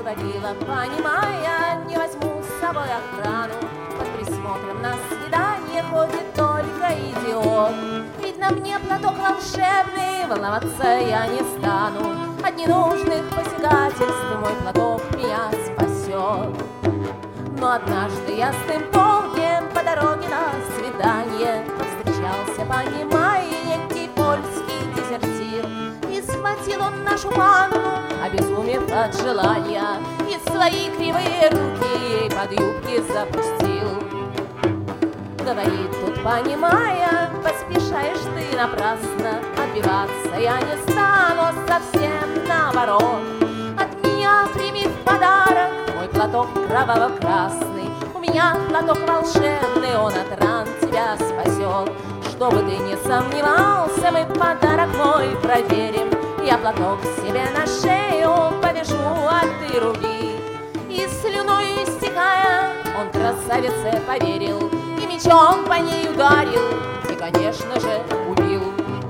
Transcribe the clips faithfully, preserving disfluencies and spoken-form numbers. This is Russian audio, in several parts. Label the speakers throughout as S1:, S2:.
S1: говорила, понимая, не возьму с собой охрану. Под присмотром на свидание ходит только идиот. Ведь на мне платок волшебный, волноваться я не стану. От ненужных посягательств мой платок меня спасет. Но однажды ясным полднем по дороге на свидание повстречался, понимая, некий польский дезертир. И схватил он нашу панну, обезумев от желания, и свои кривые руки ей под юбки запустил. Говорит тут, понимая, поспешаешь ты напрасно, отбиваться я не стану, совсем наоборот. От меня прими в подарок мой платок кроваво-красный. У меня платок волшебный, он от ран тебя спасет. Чтобы ты не сомневался, мы подарок мой проверим. Я платок себе на шею повяжу, а ты руби. И слюной истекая, он красавице поверил, и мечом по ней ударил, и, конечно же, убил.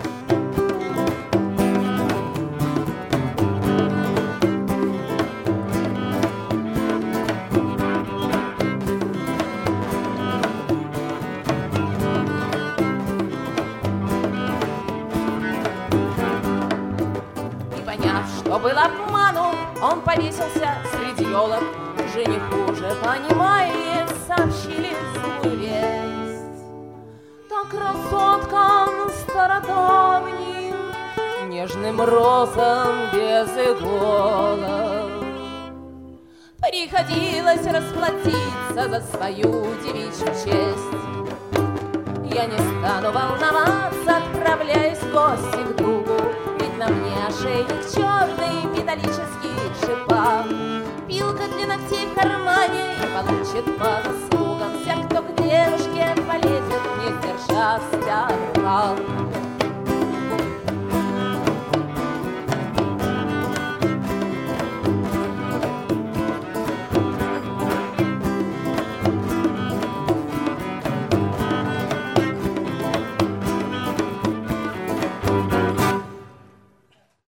S1: Что был обманут, он повесился среди елок. Жениху же, понимая, сообщили злую весть. Та красотка стародавним нежным розам без иголок приходилось расплатиться за свою девичью честь. Я не стану волноваться, отправляясь в гости к другу, ведь на мне ошейник черный, металлический шипа. Пилка для ногтей в кармане и получит по носу.